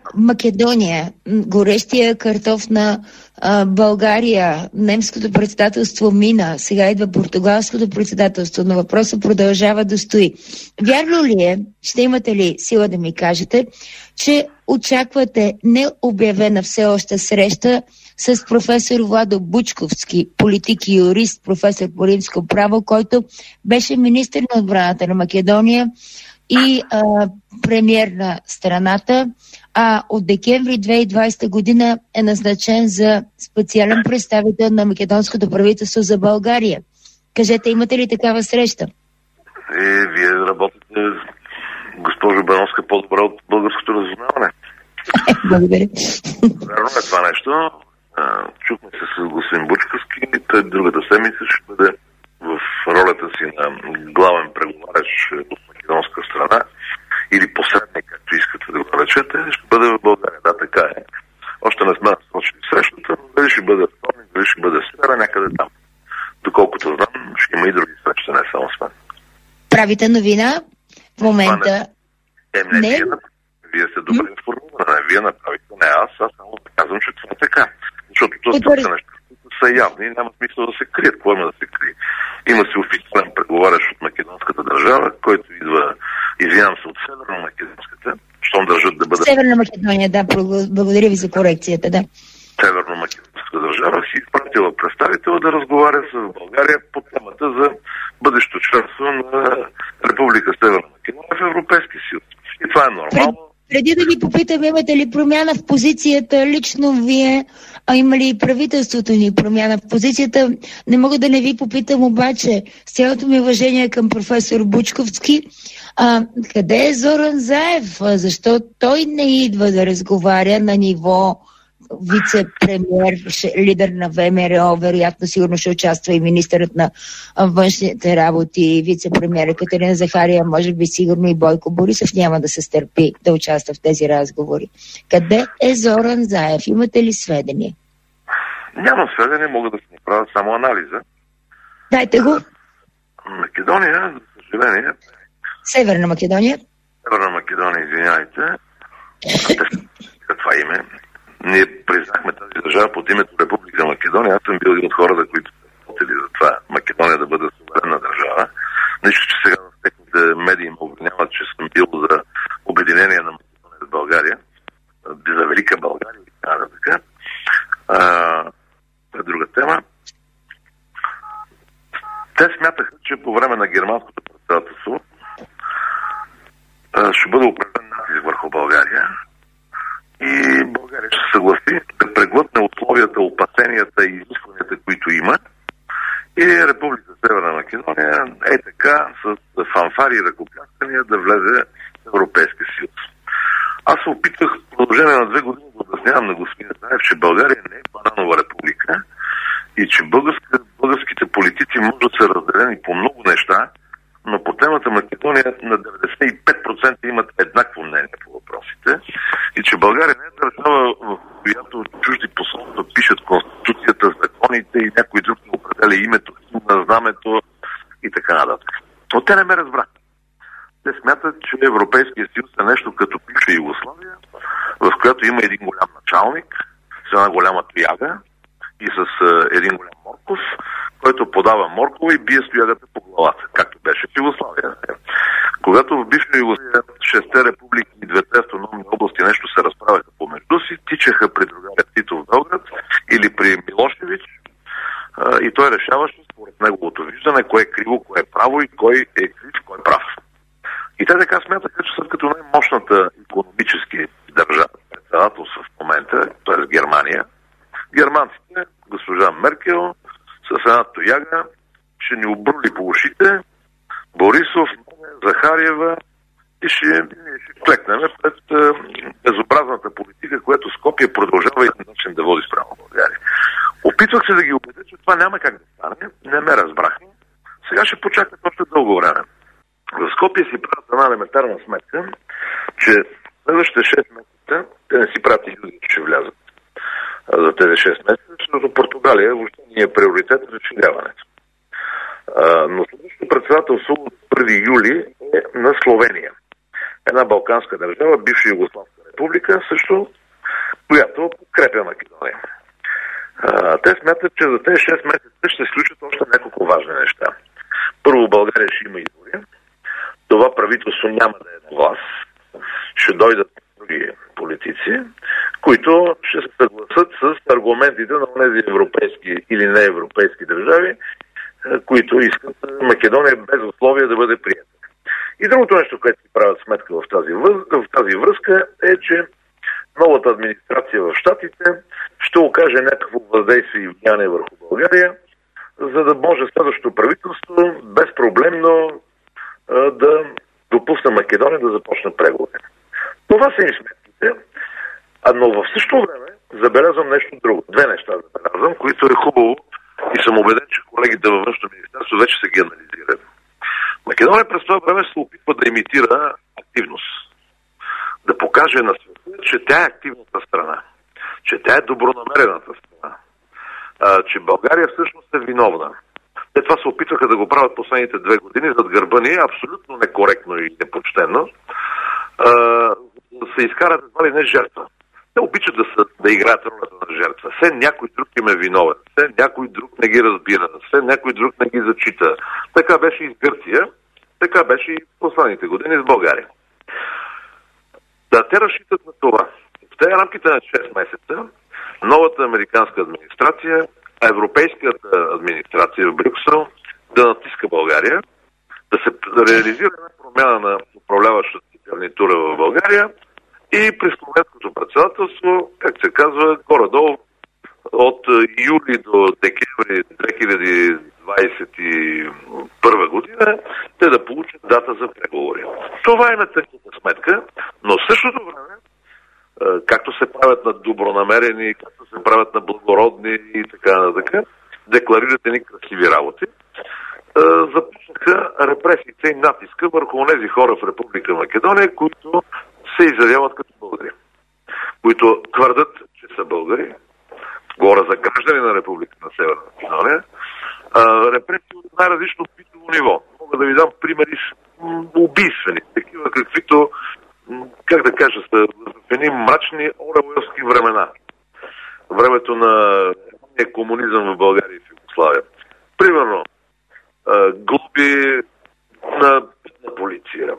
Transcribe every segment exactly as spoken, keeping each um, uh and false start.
Македония, горещия картоф на а, България, немското председателство мина, сега идва португалското председателство, но въпросът продължава да стои. Вярно ли е, ще имате ли сила да ми кажете, че очаквате необявена все още среща с професор Владо Бучковски, политик и юрист, професор по римско право, който беше министър на отбраната на Македония и а, премиер на страната, а от декември две хиляди и двадесета година е назначен за специален представител на македонското правителство за България. Кажете, имате ли такава среща? Е, вие работите, госпожо Бановска, по-добре от българското разузнаване. Благодаря. Верно е това нещо. Чухме се с господин Бучковски. Той другата седмица ще бъде в ролята си на главен преговаряч от македонска страна или посредник, както искате да го наречете, ще бъде в България. Да, така е. Още не сме насочили срещата, но дали ще бъде вторник, дали ще бъде сфера, някъде там. Доколкото знам, ще има и други срещи, не само с мен. Правите новина в момента? Не, не, не. Вие, вие сте добре информирани. Вие направите. Не, аз, аз само да казвам, че това е така. Защото това са неща, които са явни и няма смисъл да се крият. Какво има да се крие? Има си официален преговарящ от македонската държава, който идва, извинявам се, от северно-македонската, щом държат да бъде... Северна Македония, да, благодаря ви за корекцията, да. Северно-македонската държава си изпратила представител да разговаря с България по темата за бъдещето членство на Република Северна Македония в Европейския съюз. И това е нормално. Преди да ви попитам, имате ли промяна в позицията, лично вие, а има ли и правителството ни промяна в позицията, не мога да не ви попитам обаче, с цялото ми уважение към професор Бучковски, а, къде е Зоран Заев? Защо той не идва да разговаря на ниво вице-премьер, лидер на ВМРО, вероятно сигурно ще участва и министърът на външните работи, вице-премьер Екатерина Захария, може би сигурно и Бойко Борисов няма да се стърпи да участва в тези разговори. Къде е Зоран Заев? Имате ли сведения? Няма сведения, мога да се направя само анализа. Дайте го. Македония, за съжаление... Северна Македония? Северна Македония, извиняйте. Това име. Ние признахме тази държава под името Република Македония. Аз съм бил един от хората, които са работили за това Македония да бъде суверенна държава. Нищо, че сега в техните медии ме обвиняват, че съм бил за обединение на Македония с България, за Велика България и така така. Това е друга тема. Те смятаха, че по време на германското председателство ще бъде определен натиск върху България. И България ще се съгласи да преглътне условията, опасенията и изискванията, които има. И Република Северна Македония е така с фанфари и ръкопляскания да влезе в Европейския съюз. Аз се опитах в продължение на две години да обяснявам на господин Заев, че България не е бананова република и че българска, българските политици могат да са разделени по много неща, но по темата Македония на деветдесет и пет процента имат еднакво мнение по въпросите и че България не е държава, в която чужди посолства пишат конституцията, законите и някой друг не определя името, на знамето и така нататък. Но те не ме разбраха. Те смятат, че Европейския съюз е нещо като бивша Югославия, в която има един голям началник с една голяма тояга и с един голям морков, който подава моркова и бие стоягата по главата, както беше в Югославия. Когато в бивша Югославия шесте републики и двете автономни области нещо се разправяха помежду си, тичаха при другаря Тито в Белград или при Милошевич и той решаваше според неговото виждане кое е криво, кое е право и кой е крив, кой е прав. И те така смятаха, че след като най-мощната икономически държава, председателство в момента, т.е. Германия, германците, госпожа Меркел, с една тояга, ще ни обрули по ушите Борисов, Захариева и ще, ще клекнем пред е, безобразната политика, която Скопие продължава и начин да води спрямо България. Опитвах се да ги убедя, че това няма как да стане. Не ме разбраха. Сега ще почакат още дълго време. В Скопие си правят една елементарна сметка, че следващите шест месеца те не си правят иллюзии, че ще влязат за тези шест месеца, защото Португалия въобще не е приоритет за разширяването. Но следващото председателство от първи юли е на Словения. Една балканска държава, бивша Югославска република също, която подкрепя Македония. А, те смятат, че за тези шест месеца ще случат още няколко важни неща. Първо, България ще има избори. Това правителство няма да е на власт. Ще дойдат други политици, които ще се съгласат с аргументите на тези европейски или неевропейски държави, които искат Македония без условия да бъде приета. И другото нещо, което си правят сметка в тази, в тази връзка е, че новата администрация в Щатите ще окаже някакво въздействие и влияние върху България, за да може следващото правителство безпроблемно да допусне Македония да започне преговори. Това са им сметките, но в същото време забелязвам нещо друго. Две неща забелязвам, които е хубаво и съм убеден, че колегите във Външно министерство вече се ги анализират. Македония през това време се опитва да имитира активност. Да покаже на света, че тя е активната страна. Че тя е добронамерената страна. А, че България всъщност е виновна. Те това се опитваха да го правят последните две години зад гърба ни, абсолютно некоректно и непочтено. А, се изкарат едва ли не жертва. Те обичат да, са, да играят ролята на жертва. Все някой друг им е виновен. Все някой друг не ги разбира. Все някой друг не ги зачита. Така беше и с Гърция. Така беше и в последните години с България. Да, те разчитат на това. В тези рамките на шест месеца новата американска администрация, а европейската администрация в Брюксел да натиска България, да се реализира една промяна на управляващата гарнитура в България и през словенското председателство, как се казва, горе-долу от юли до декември две хиляди двадесет и първа година те да получат дата за преговори. Това е на тъкната сметка, но в същото време, както се правят на добронамерени, както се правят на благородни и така нататък, декларират едни красиви работи, започнаха репресиите и натиска върху тези хора в Република Македония, които се изявяват като българи, които твърдат, че са българи, говоря за граждани на Република на Северна Македония, репресии от най-различно битово ниво. Мога да ви дам примери с убийствени, такива каквито, как да кажа, са в едни мрачни ореловски времена. Времето на комунизъм в България и в Югославия. Примерно, глоби на, на полиция,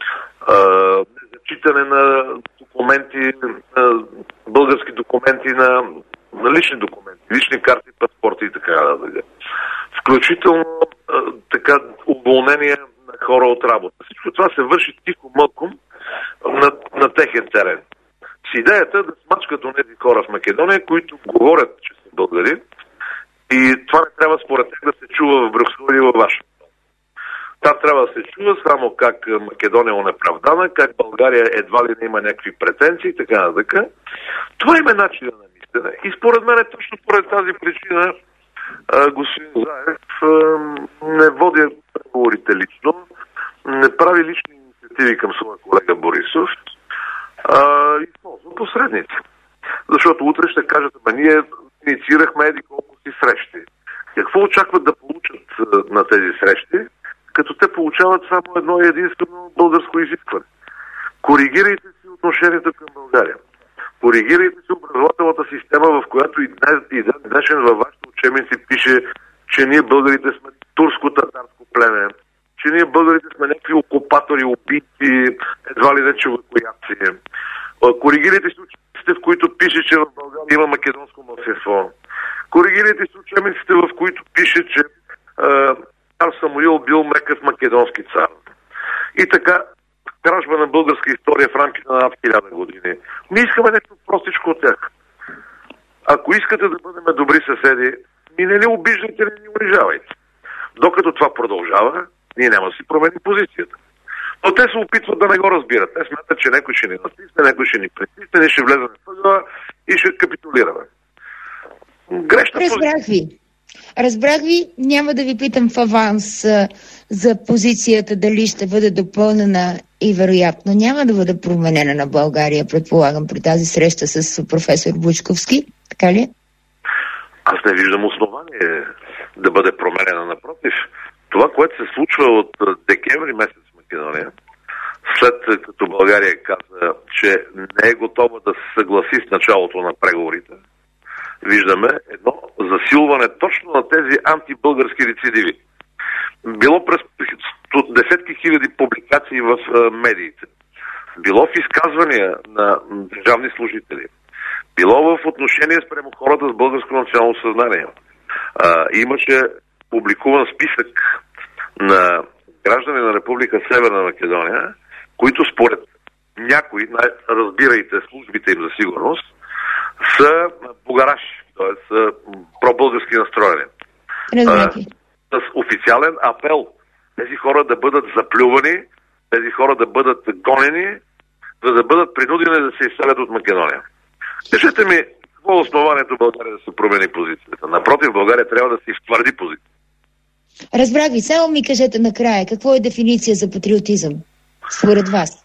незачитане на документи, на български документи, на, на лични документи, лични карти, паспорти и така нататък. Включително така уволнение на хора от работа. Всичко това се върши тихо мълком на, на техен терен. С идеята да смачкат онези хора в Македония, които говорят, че са българи, и това не трябва според тях да се чува в Брюксел или във Вашингтон. Там трябва да се чува само как Македония е онеправдана, как България едва ли не има някакви претенции и така нататък. Това има начин на мислене. И според мен е точно поред тази причина господин Заев не води преговорите лично, не прави лични инициативи към своя колега Борисов, а използва посредници. Защото утре ще кажат, а ние инициирахме еди колко си срещи. Какво очакват да получат на тези срещи, като те получават само едно и единствено българско изискване? Коригирайте си отношението към България. Коригирайте си образователната система, в която и днес, и днешен във вашите учебници пише, че ние българите сме турско-татарско племе, че ние българите сме някакви окупатори, убийци, едва ли не човекояци. Коригирайте си учебниците, в които пише, че в България има македонско малцинство. Коригирайте си учебниците, в които пише, че цар Самуил бил мекъв македонски цар. И така, кражба на българска история в рамките на над хиляда години. Ние искаме нещо простичко от тях. Ако искате да бъдем добри съседи, ни не ни обиждайте, не ни унижавайте. Докато това продължава, ние няма да си променим позицията. Но те се опитват да не го разбират. Те смятат, че някой ще ни натисне, някой ще ни притисне, ние ще влезем въгъла и ще капитулираме. Грешна позиция. Разбрах ви. Разбрах ви, няма да ви питам в аванс а, за позицията дали ще бъде допълнена и вероятно няма да бъде променена на България, предполагам, при тази среща с професор Бучковски. Така ли? Аз не виждам основание да бъде променена. Напротив, това, което се случва от декември месец в Македония, след като България каза, че не е готова да се съгласи с началото на преговорите, виждаме едно засилване точно на тези антибългарски рецидиви. Било през десетки хиляди публикации в медиите, било в изказвания на държавни служители, било в отношение спрямо хората с българско национално съзнание. А, имаше публикуван списък на граждани на Република Северна Македония, които според някои, разбирайте службите им за сигурност, са бугараши, т.е. са пробългарски настроени. С официален апел тези хора да бъдат заплювани, тези хора да бъдат гонени, за да бъдат принудени да се изселят от Македония. Кажете ми, какво е основанието България да се промени позицията? Напротив, България трябва да се изтвърди позиция. Разбрах ви, само ми кажете накрая, какво е дефиниция за патриотизъм, според вас?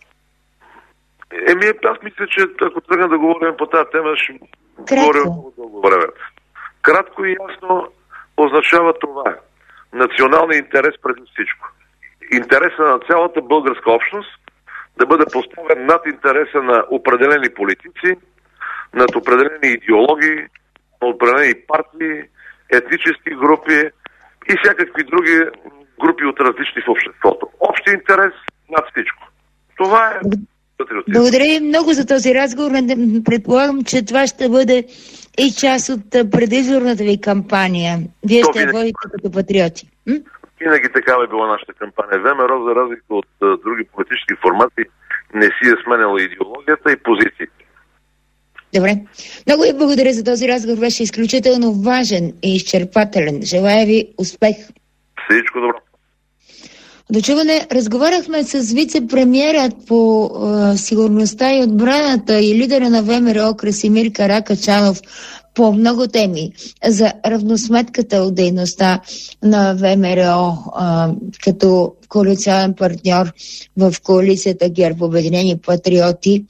Еми, аз мисля, че ако тръгна да говорим по тази тема, ще говорим много дълго време. Кратко и ясно означава това. Националният интерес преди всичко. Интереса на цялата българска общност да бъде поставен над интереса на определени политици, над определени идеологии, на определени партии, етнически групи и всякакви други групи от различни в обществото. Общи интерес над всичко. Това е патриотизм. Благодаря ви много за този разговор. Предполагам, че това ще бъде и част от предизборната ви кампания. Вие ще я водите като патриоти. М? Винаги такава е била нашата кампания. ВМРО, за разлика от а, други политически формати, не си е сменяла идеологията и позициите. Добре. Много ви благодаря за този разговор. Беше изключително важен и изчерпателен. Желая ви успех. Всичко добро. Дочуване, разговаряхме с вице-премиерът по е, сигурността и отбраната и лидера на ВМРО Красимир Каракачанов по много теми за равносметката от дейността на ВМРО е, като коалиционен партньор в коалицията ГЕРБ Обединени патриоти,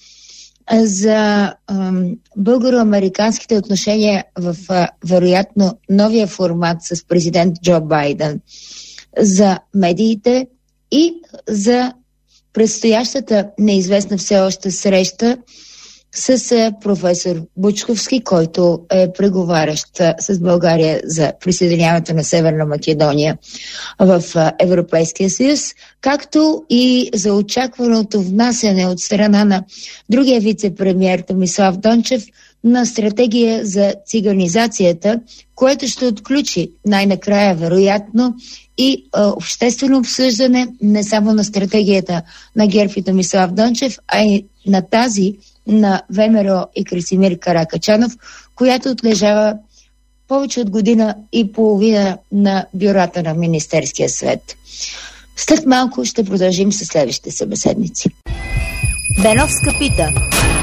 за е, българо-американските отношения в е, вероятно новия формат с президент Джо Байден, за медиите и за предстоящата неизвестна все още среща с професор Бучковски, който е преговарящ с България за присъединяването на Северна Македония в Европейския съюз, както и за очакваното внасяне от страна на другия вице-премиер Томислав Дончев на стратегия за циганизацията, което ще отключи най-накрая вероятно и а, обществено обсъждане не само на стратегията на ГЕРБ и Томислав Дончев, а и на тази на ВМРО и Красимир Каракачанов, която отлежава повече от година и половина на бюрата на Министерския съвет. След малко ще продължим с следващите събеседници. Беновска пита.